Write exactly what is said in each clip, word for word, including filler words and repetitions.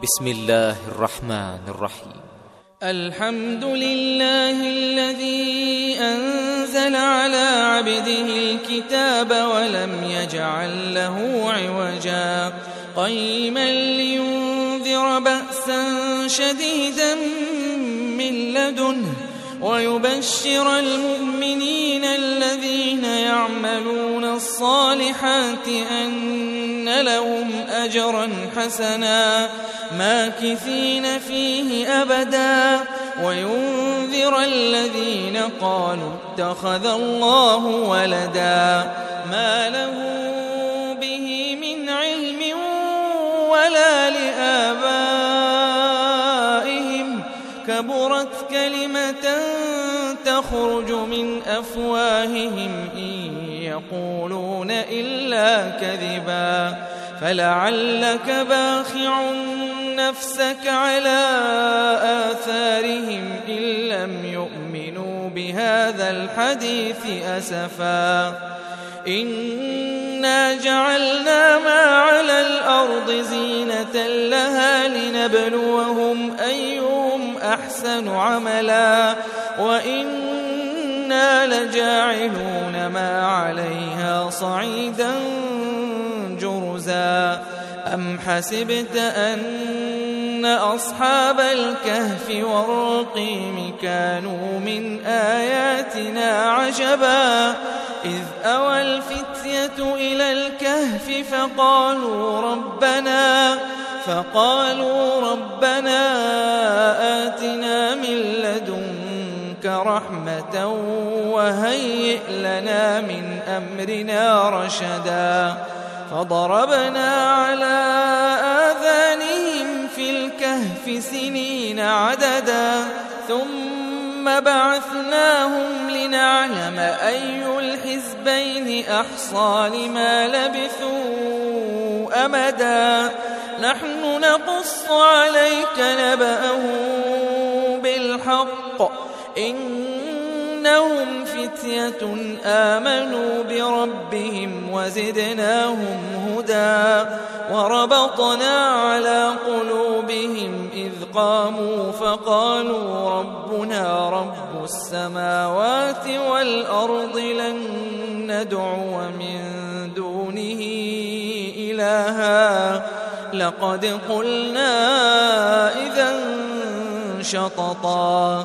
بسم الله الرحمن الرحيم. الحمد لله الذي أنزل على عبده الكتاب ولم يجعل له عوجا قيما لينذر بأسا شديدا من لدنه ويبشر المؤمنين الذين يعملون الصالحات أن لهم أجرا حسنا ماكثين فيه أبدا وينذر الذين قالوا اتخذ الله ولدا ما له به من علم ولا لآبائهم كبرت كلمة تخرج من أفواههم إن يقولون إلا كذبا فلعلك باخع نفسك على آثارهم إن لم يؤمنوا بهذا الحديث أسفا إنا جعلنا ما على الأرض زينة لها لنبلوهم أيهم أحسن عملا وإنا لجاعلون ما عليها صعيدا جرزا أم حسبت أن أصحاب الكهف والرقيم كانوا من آياتنا عجبا إذ أوى الفتية إلى الكهف فقالوا ربنا فقالوا ربنا آتنا من لدنك رحمة وهيئ لنا من أمرنا رشدا فضربنا على آذانهم في الكهف سنين عددا ثم بعثناهم لنعلم أي الحزبين أحصى لما لبثوا أمدا نحن نقص عليك نبأهم بالحق إنهم فتية آمنوا بربهم وزدناهم هدى وربطنا على قلوبهم إذ قاموا فقالوا ربنا رب السماوات والأرض لن ندعو من دونه إلها لقد قلنا إذا شططا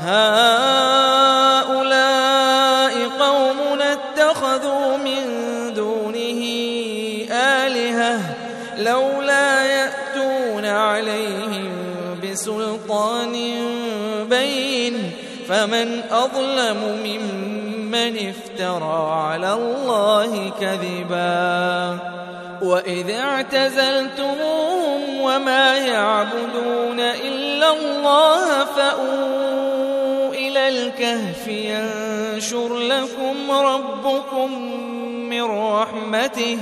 هؤلاء قومنا اتخذوا من دونه آلهة لولا يأتون عليهم بسلطان بين فمن أظلم ممن افترى على الله كذبا وإذ اعتزلتموهم وما يعبدون إلا الله فأووا إلى الكهف ينشر لكم ربكم من رحمته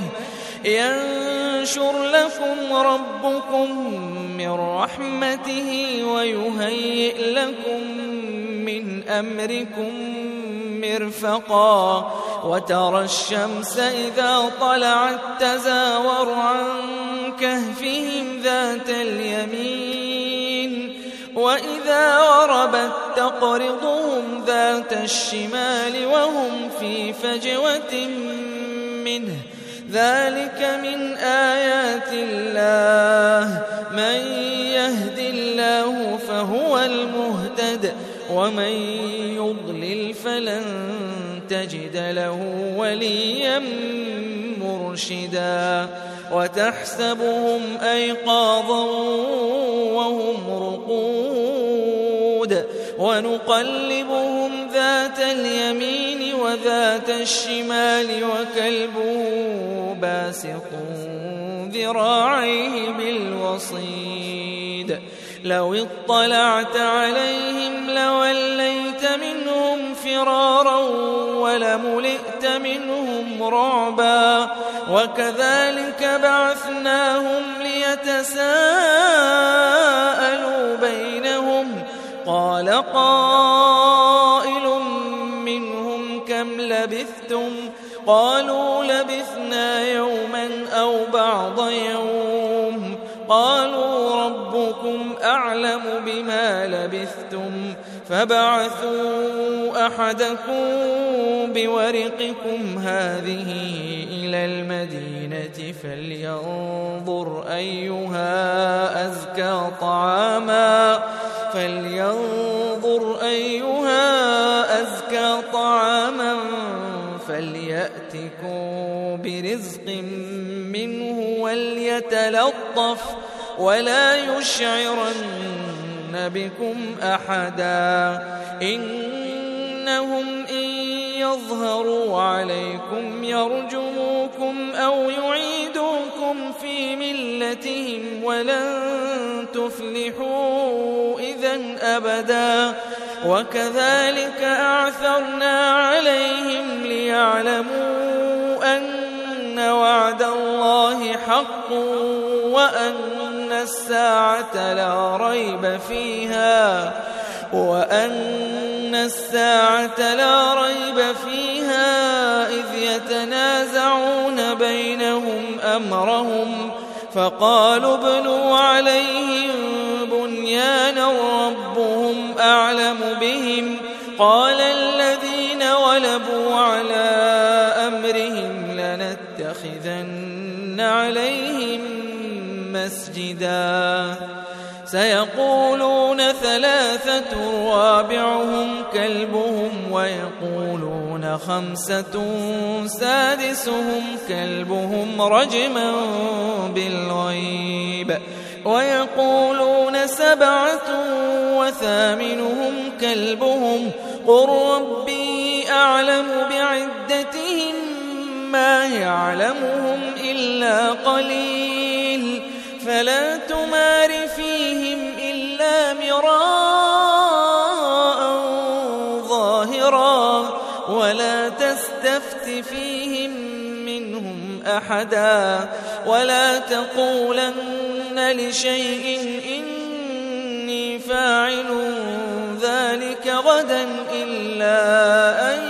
ينشر لكم ربكم من رحمته ويهيئ لكم من أمركم مرفقا وترى الشمس إذا طلعت تزاور عن كهفهم ذات اليمين وإذا غربت تقرضهم ذات الشمال وهم في فجوة منه ذلك من آيات الله من يهد الله فهو المهتد ومن يضلل فلن تجد له وليا مرشدا وتحسبهم أيقاظا وهم رقود ونقلبهم ذات اليمين وذات الشمال وكلبهم باسط ذراعيه بالوصيد لو اطلعت عليهم لوليت منهم فرارا ولملئت منهم رعبا وكذلك بعثناهم ليتساءلوا بينهم قال قائل منهم كم لبثتم قالوا لبثنا يوما أو بعض يوم قالوا رب ربكم أعلم بما لبثتم فابعثوا أحدكم بورقكم هذه إلى المدينة فلينظر أيها أزكى طعاما فلينظر أيها أزكى طعاما فليأتكم برزق منه وليتلطف ولا يشعرن بكم أحدا إنهم إن يظهروا عليكم يرجموكم أو يعيدوكم في ملتهم ولن تفلحوا إذن أبدا وكذلك أعثرنا عليهم ليعلموا أن وعد الله حق وأن الساعة لا ريب فيها وأن الساعة لا ريب فيها إذ يتنازعون بينهم أمرهم فقالوا ابنوا عليهم بنيانا ربهم أعلم بهم قال الذين غلبوا على أمرهم لنتخذن عليهم مسجدا سيقولون ثلاثة رابعهم كلبهم ويقولون خمسة سادسهم كلبهم رجما بالغيب ويقولون سبعة وثامنهم كلبهم قل ربي أعلم بعدتهم ما يعلمهم إلا قليل فلا تمار فيهم إلا مراء ظاهرا ولا تستفت فيهم منهم أحدا ولا تقولن لشيء إني فاعل ذلك غدا إلا أن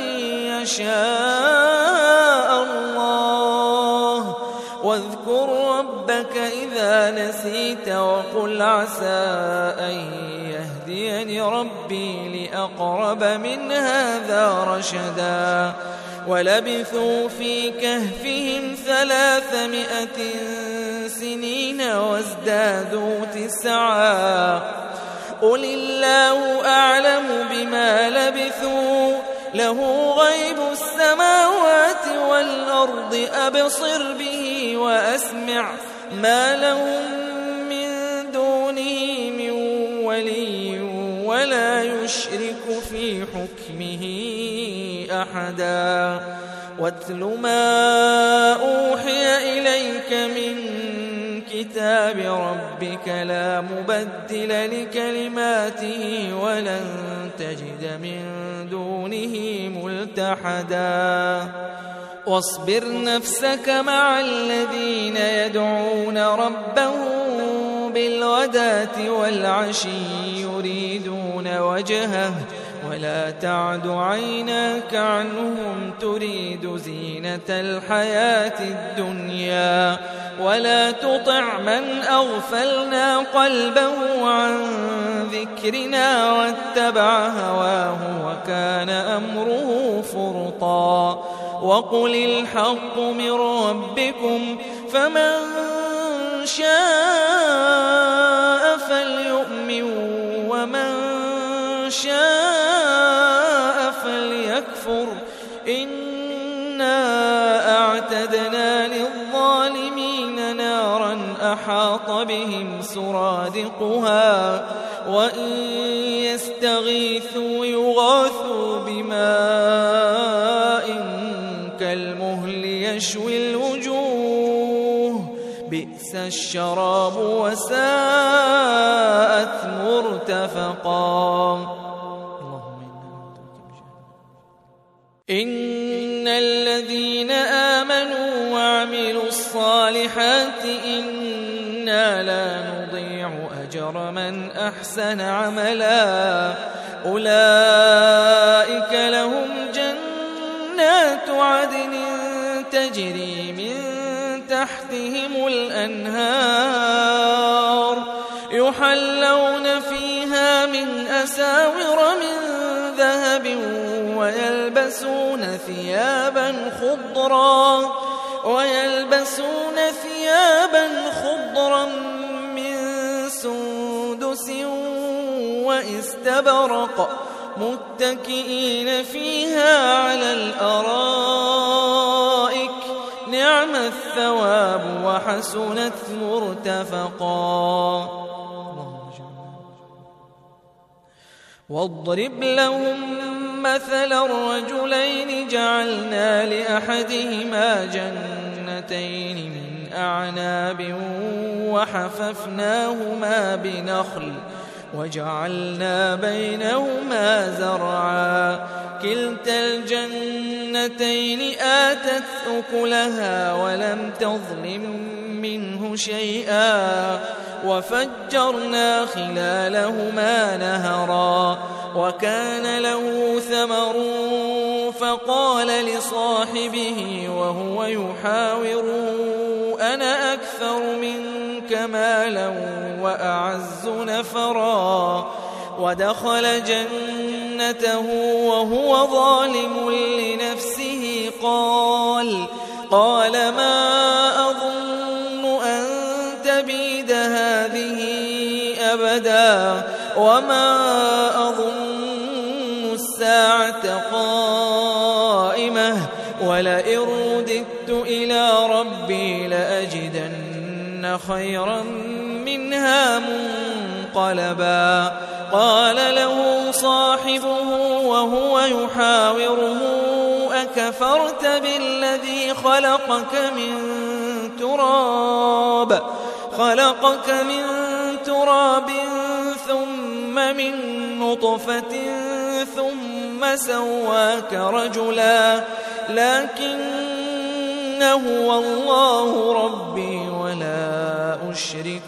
يشاء الله واذكر ربك إذا نسيت وقل عسى أن يهديني ربي لأقرب من هذا رشدا ولبثوا في كهفهم ثلاثمائة سنين وازدادوا تسعا قل الله أعلم بما لبثوا له غيب السماوات والأرض أبصر به وأسمع ما لهم من دونه من ولي ولا يشرك في حكمه أحدا واتل ما أوحي إليك من كتاب ربك لا مبدل لكلماته ولن تجد من دونه ملتحدا واصبر نفسك مع الذين يدعون ربهم بالغداة والعشي يريدون وجهه ولا تعد عيناك عنهم تريد زينة الحياة الدنيا ولا تطع من أغفلنا قلبه عن ذكرنا واتبع هواه وكان أمره فرطا وقل الحق من ربكم فمن شاء فليؤمن ومن شاء فليكفر إنا أعتدنا للظالمين نارا أحاط بهم سرادقها وإن يستغيثوا يغاثوا بماء كالمهل يشوي الوجوه بئس الشراب وساءت مرتفقا إن الذين آمنوا وعملوا الصالحات إنا لا نضيع أجر من أحسن عملا أولئك لهم جنات عدن تجري من تحتهم الأنهار يحلون فيها من أساور من ذهب ويلبسون ثيابا خضرا ويلبسون ثيابا خضرا من سندس واستبرق متكئين فيها على الأرائك نعم الثواب وحسنت مرتفقا. واضرب لهم مثلا الرجلين جعلنا لأحدهما جنتين من أعناب وحففناهما بنخل وجعلنا بينهما زرعا كلتا الجنتين آتت أكلها ولم تظلم منه شيئا وفجرنا خلالهما نهرا وكان له ثمر فقال لصاحبه وهو يحاوره أنا أكثر منك مالا وأعز نفرا ودخل جنته وهو ظالم لنفسه قال قال ما أظن أن تبيد هذه أبدا وما أظن الساعة قائمة ولئن رددت إلى ربي لأجدن خيرا منها منقلبا. قال له صاحبه وهو يحاوره أكفرت بالذي خلقك من تراب خلقك من تراب ثم من نطفة ثم سواك رجلا لكن هو الله ربي ولا أشرك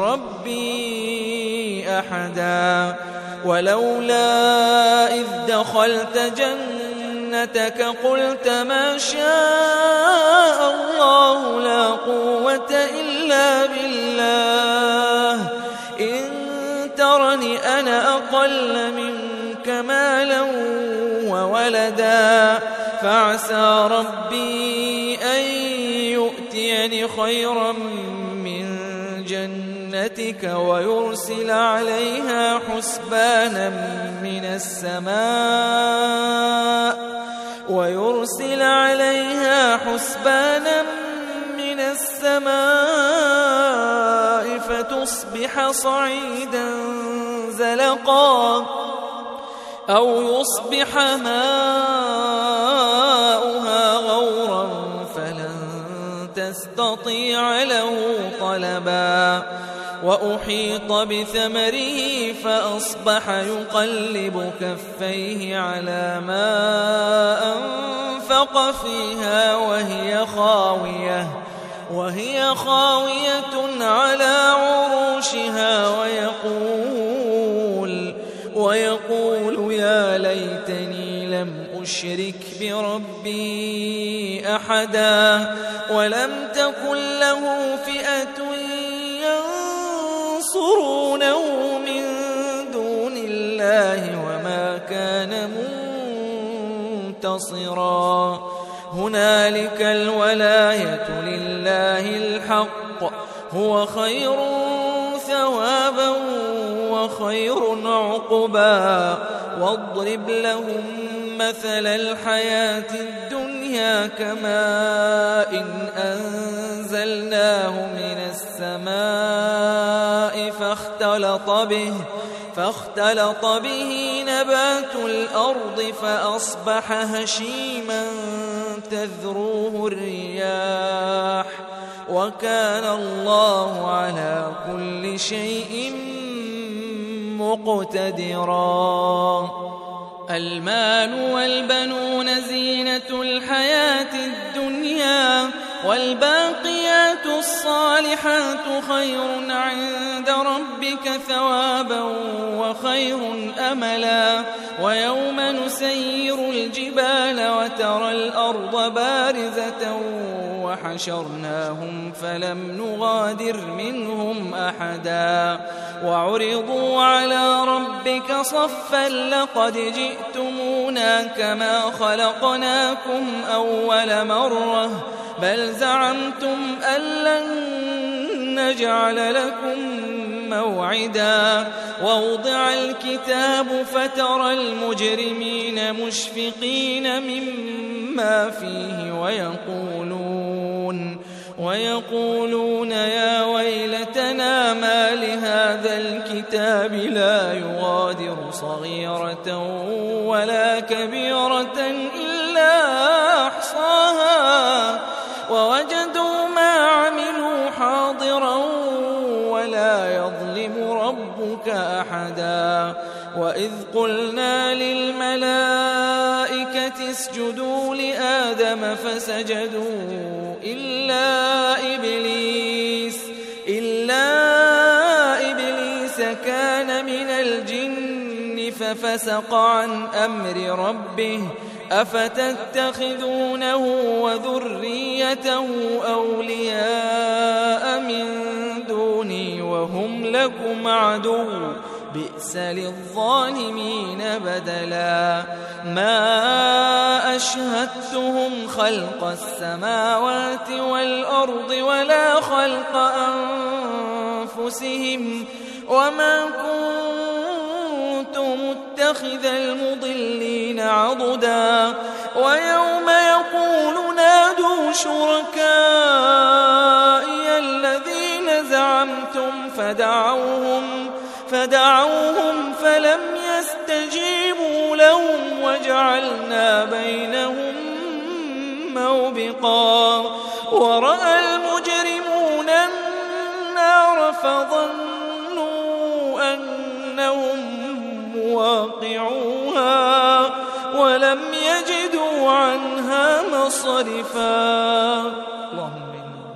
بربي أحدا. ولولا إذ دخلت جنتك قلت ما شاء الله لا قوة إلا بالله إن ترني أنا أقل منك مالا وولدا فعسى ربي أن يؤتيني خيرا من جنتك ويرسل عليها حسبانا من السماء ويرسل عليها حسبانا من السماء فتصبح صعيدا زلقا أو يصبح ماؤها غورا فلن تستطيع له طلبا. وأحيط بثمره فأصبح يقلب كفيه على ما أنفق فيها وهي خاوية وهي خاوية على عروشها ويقول ويقول يا ليتني لم أشرك بربي أحدا ولم تكن له فئة ينصرونه من دون الله وما كان منتصرا. هنالك الولاية لله الحق هو خير ثوابا وخير عقبا. واضرب لهم مثل الحياة الدنيا كماء إن أنزلناه من السماء فاختلط به فاختلط به نبات الأرض فأصبح هشيما تذروه الرياح وكان الله على كل شيء مقتدرا. المال والبنون زينة الحياة الدنيا والباقيات الصالحات خير عند ربك ثوابا وخير أملا. ويوم نسير الجبال وترى الأرض بارزة وحشرناهم فلم نغادر منهم أحدا وعرضوا على ربك صفا لقد جئتمونا كما خلقناكم أول مرة بل زعمتم أن لن نجعل لكم موعدا ووضع الكتاب فترى المجرمين مشفقين مما فيه ويقولون ويقولون يا ويلتنا ما لهذا الكتاب لا يغادر صغيرة ولا كبيرة إلا أحصاها ووجدوا ما عملوا حاضرا ولا يظلم ربك أحدا وإذ قلنا للملائكة اسجدوا لآدم فسجدوا إلا إبليس إلا إبليس كان من الجن ففسق عن أمر ربه أفتتخذونه وذريته أولياء من دوني وهم لكم عدو بئس للظالمين بدلا ما أشهدتهم خلق السماوات والأرض ولا خلق أنفسهم وما كنت متخذ المضلين عضدا ويوم يقول نادوا شركائي الذين زعمتم فدعوهم فدعوهم فلم يستجيبوا لهم وجعلنا بينهم موبقا ورأى المجرمون النار فظنوا أنهم مواقعوها ولم يجدوا عنها مصرفا اللهم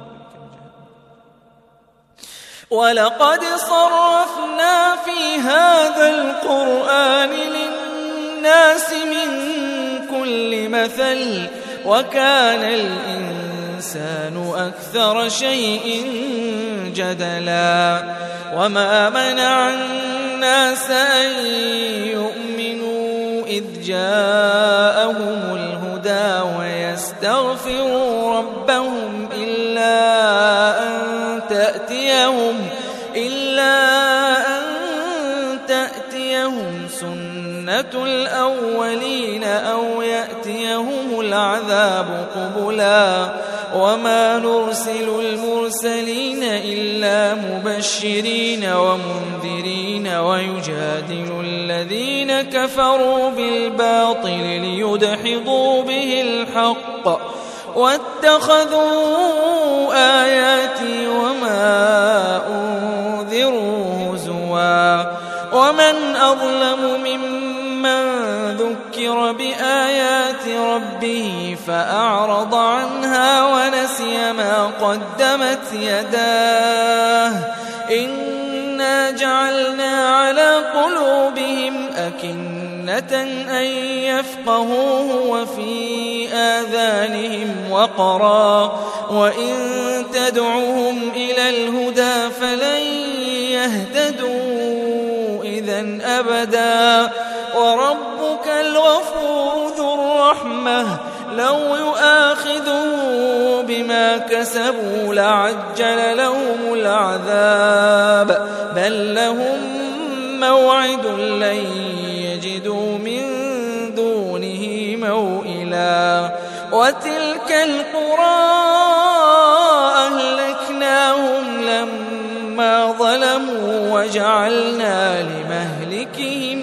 ولقد صرفنا في هذا القرآن للناس من كل مثل وكان الإنسان أكثر شيء جدلا وما منع الناس أن يؤمنوا إذ جاءهم الهدى ويستغفروا ربهم إلا أن تأتيهم إلا أن تأتيهم سنة الأولين أو يأتيهم العذاب قبلا وما نرسل المرسلين إلا مبشرين ومنذرين ويجادل الذين كفروا بالباطل ليدحضوا به الحق واتخذوا آياتي وما أنذروا هزوا ومن أظلم ممن ذكر بآيات ربه فأعرض عنها ونسي ما قدمت يداه إنا جعلنا على قلوبهم أكنة أن يفقهوه وفي آذانهم وقرا وإن تدعوهم إلى الهدى فلن يهتدوا إذن أبدا وربك الغفور ذو الرحمة لو يؤاخذه بما كسبوا لعجل لهم العذاب بل لهم موعد لن يجدوا من دونه موئلا وتلك القرى أهلكناهم لما ظلموا وجعلنا لمهلكهم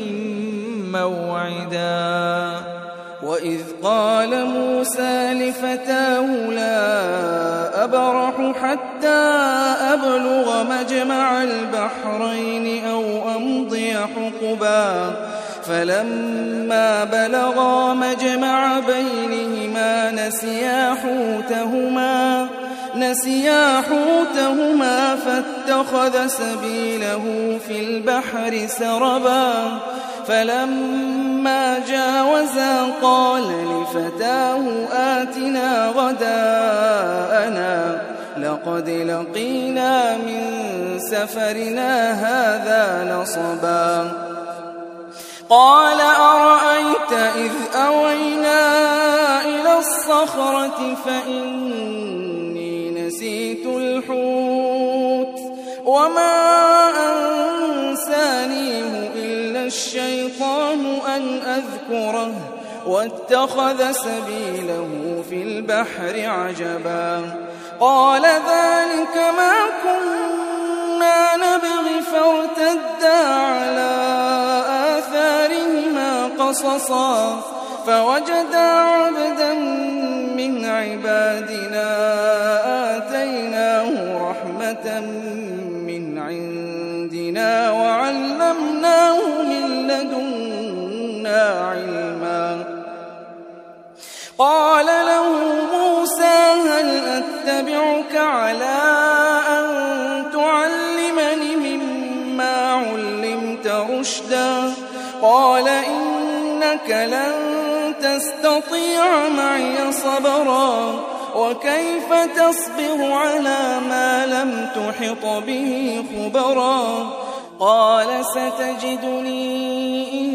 موعدا وإذ قال موسى لفتاه لا أبرح حتى أبلغ مجمع البحرين أو أمضي حقبا فلما بلغا مجمع بينهما نسيا حوتهما نسيا حوتهما فاتخذ سبيله في البحر سربا فلما جاوزا قال لفتاه آتنا غداءنا لقد لقينا من سفرنا هذا نصبا قال أرأيت إذ أوينا إلى الصخرة فإني نسيت الحوت وما أنسانيه إلا الشيطان أن أذكره واتخذ سبيله في البحر عجبا قال ذلك ما كنا نبغي فارتدا على آثارهما قصصا فوجدا عبدا من عبادنا آتيناه رحمة من عندنا وعلمناه من لدنا علما قال له موسى هل أتبعك على أن تعلمني مما علمت رشدا قال إنك لن تستطيع معي صبرا وكيف تصبر على ما لم تحط به خبرا قال ستجدني إن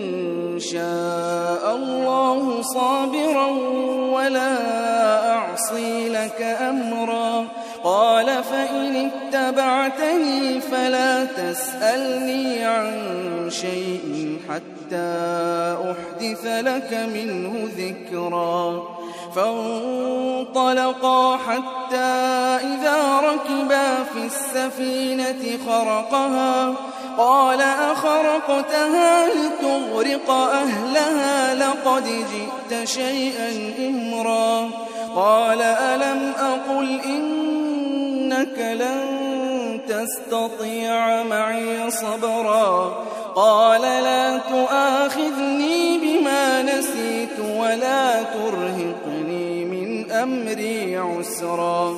شاء الله صابرا ولا أعصي لك أمرا قال فإن اتبعتني فلا تسألني عن شيء حتى أحدث لك منه ذكرا فانطلقا حتى إذا ركبا في السفينة خرقها قال أخرقتها لتغرق أهلها لقد جئت شيئا إمرا قال ألم أقل إنك لن تستطيع معي صبرا قال لا تؤاخذني بما نسيت ولا ترهقني من أمري عسرا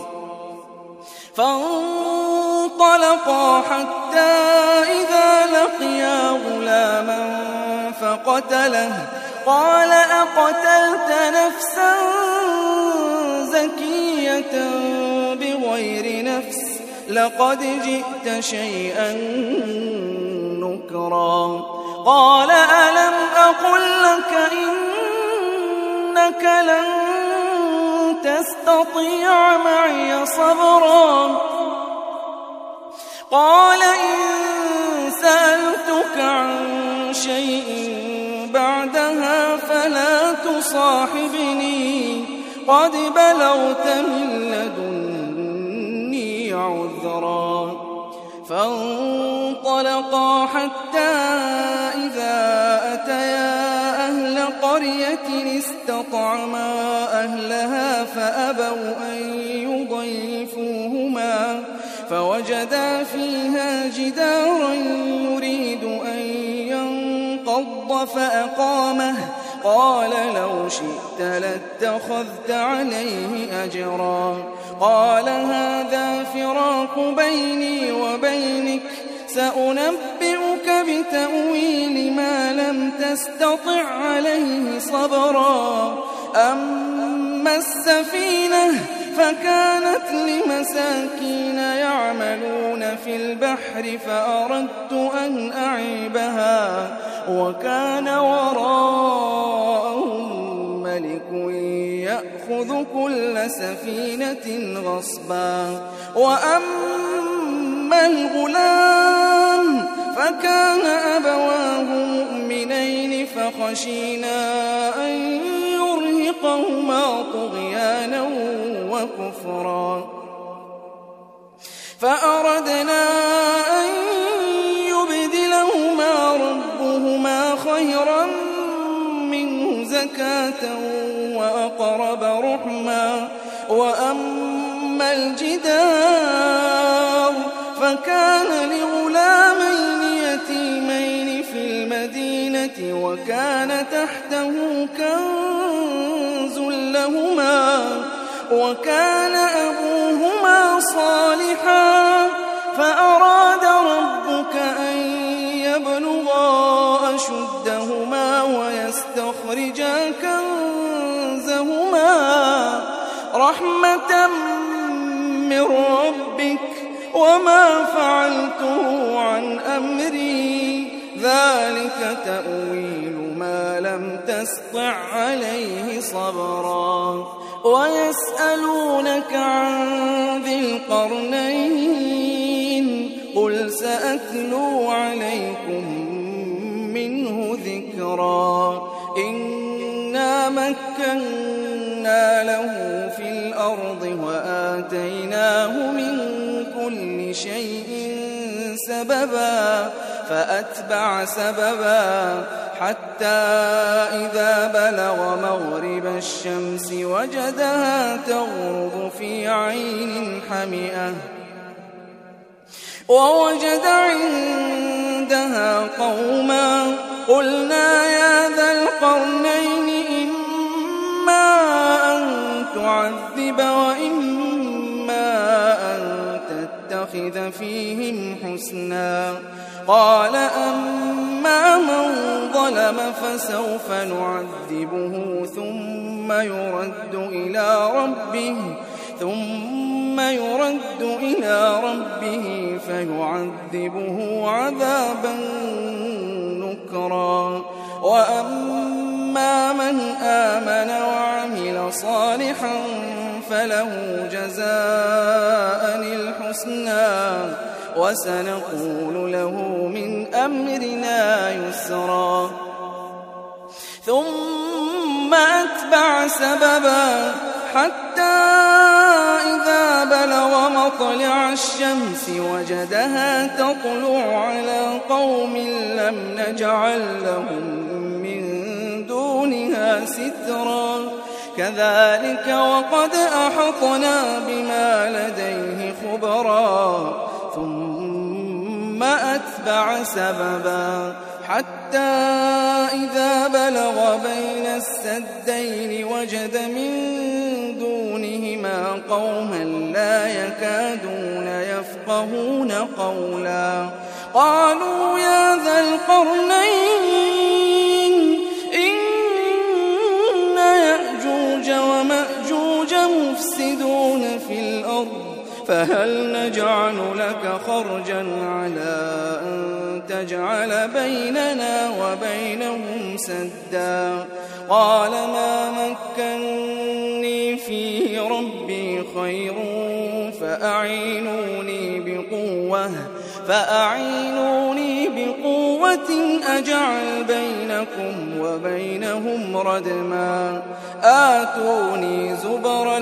فانطلقا حتى إذا لقيا غلاما فقتله قال أقتلت نفسا زكية بغير نفس لقد جئت شيئا نكرا قال ألم أقل لك إنك لن تستطيع معي صبرا قال إن سألتك عن شيء بعدها فلا تصاحبني قد بلغت من لدني عذرا فانطلقا حتى إذا أتيا أهل قرية استطعما أهلها فأبوا أن يضيفوهما فوجدا فيها جدارا يريد أن ينقض فأقامه قال لو شئت لاتخذت عليه أجرا قال هذا فراق بيني وبينك سأنبئك بتأويل ما لم تستطع عليه صبرا أما السفينة فكانت لمساكين يعملون في البحر فأردت أن أعيبها وكان وراءهم ملك يأخذ كل سفينة غصبا وأما الغلام فكان أبواه مؤمنين فخشينا أن يرهقهما طغيانا وكفرا فأردنا أن يبدلهما ربهما خيرا منه زكاة وأقرب رحما وأما الجدار فكان لغلامين يتيمين في المدينة وكان تحته كنز لهما وكان أبوهما صالحا فأراد ربك أن يبلغا أشدهما ويستخرجا كنزهما رحمة من ربك وما فعلته عن أمري ذلك تأويل ما لم تسطع عليه صبرا ويسألونك عن ذي القرنين قل سأتلو عليكم منه ذكرا إنا مكنا له في الأرض وآتيناه من كل شيء سببا فأتبع سببا حتى إذا بلغ مغرب الشمس وجدها تغرب في عين حمئة ووجد عندها قوما قلنا يا ذا القرنين إما أن تعذب وإما أن تتخذ فيهم حسنا قال أما من ظلم فسوف نعذبه ثم يرد إلى ربه ثم يرد إلى ربه فيعذبه عذابا نكرا وأما من آمن وعمل صالحا فله جزاء الحسنى وسنقول له من أمرنا يسرا ثم أتبع سببا حتى إذا بلغ مطلع الشمس وجدها تطلع على قوم لم نجعل لهم من دونها سترا كذلك وقد أحطنا بما لديه خبرا ثم أتبع سببا حتى إذا بلغ بين السدين وجد من دونهما قوما لا يكادون يفقهون قولا قالوا يا ذا القرنين إن يأجوج ومأجوج مفسدون في الأرض فهل نجعل لك خرجا على أن تجعل بيننا وبينهم سدا قال ما مكنني فيه ربي خير فأعينوني بقوة فأعينوني بقوة أجعل بينكم وبينهم ردما آتوني زبر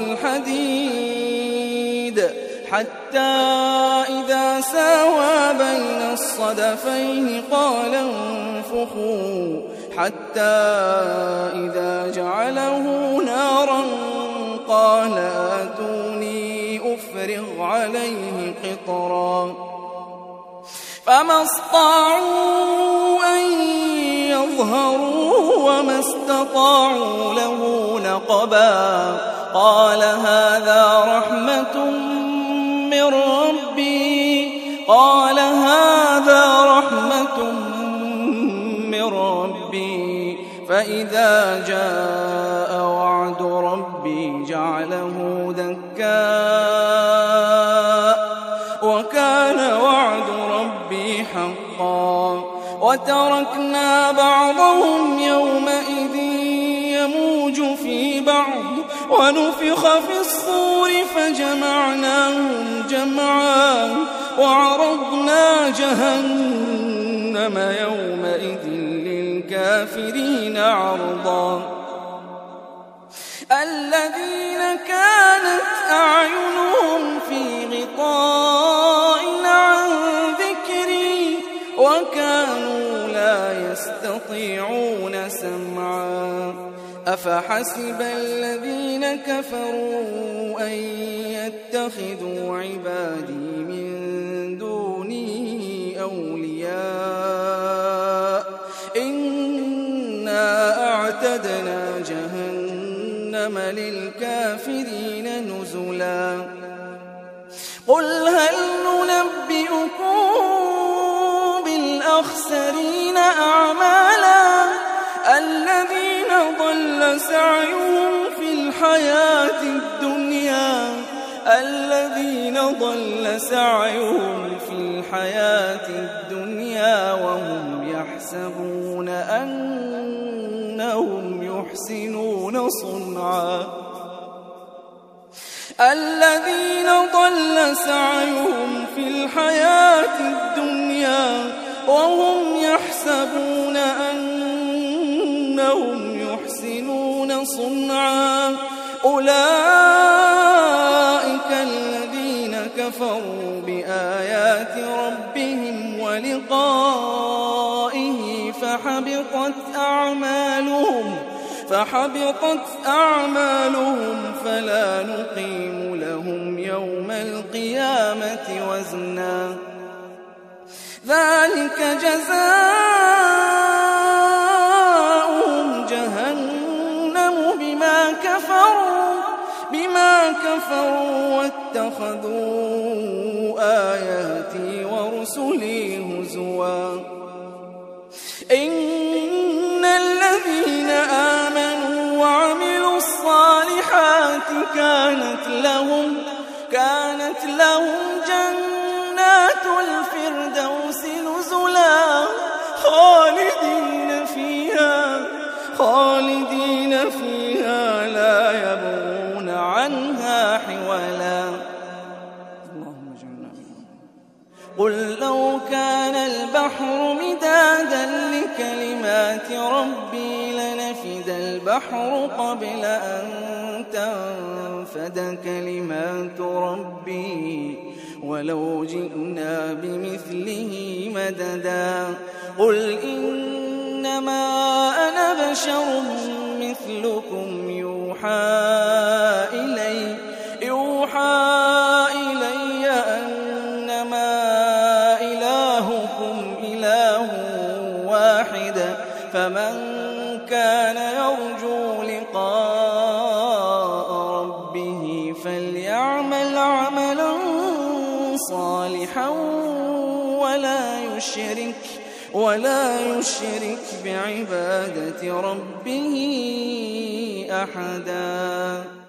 الحديد حتى إذا ساوى بين الصدفين قال انفخوا حتى إذا جعله نارا قال آتوني أفرغ عليه قطرا فما استطاعوا أن يظهروا وما استطاعوا له نقبا قال هذا رحمة من ربي قال هذا رحمة من ربي فإذا جاء وعد ربي جعله دكاء وكان وعد ربي حقا وتركنا بعضهم يومئذ يموج في بعض ونفخ في الصور فجمعناهم جمعا وعرضنا جهنم يومئذ للكافرين عرضا الذين كانت أعينهم في غطاء عن ذكري وكانوا لا يستطيعون سمعا أفحسب الذين كفروا أن يتخذوا عبادي من دوني أولياء إنا أعتدنا جهنم للكافرين نزلا قل هل ننبئكم بالأخسرين أعمالا الذين ضل سعيهم في الحياة الدنيا الذين ضل سعيهم في الحياة الدنيا وهم يحسبون أنهم يحسنون صنعا الذين ضل سعيهم في الحياة الدنيا وهم يحسبون أنهم يحسنون صنعا أولئك الذين كفروا بآيات ربهم ولقائه فحبطت أعمالهم فحبطت أعمالهم فلا نقيم لهم يوم القيامة وزنا ذلك جزاؤهم جهنم بما كفروا بما كفروا واتخذوا آياتي ورسلي هزوا إن الذين آمنوا وعملوا الصالحات كانت لهم كانت لهم جنات الفردوس نزلا خالدين فيها خالدين فيها لا يبغون عنها حولا اللهم اجعلنا منهم. قل لو كان البحر مدادا لكلمات ربي لنفد البحر قبل أن تنفد كلمات ربي ولو جئنا بمثله مددا قل إنما أنا بشر مثلكم يوحى إلي يوحى إلي أنما إلهكم إله واحد فمن كان يرجو لقاء ربه فليعمل عملا صالحا ولا يشرك ولا يشرك بعبادة ربه أحدا.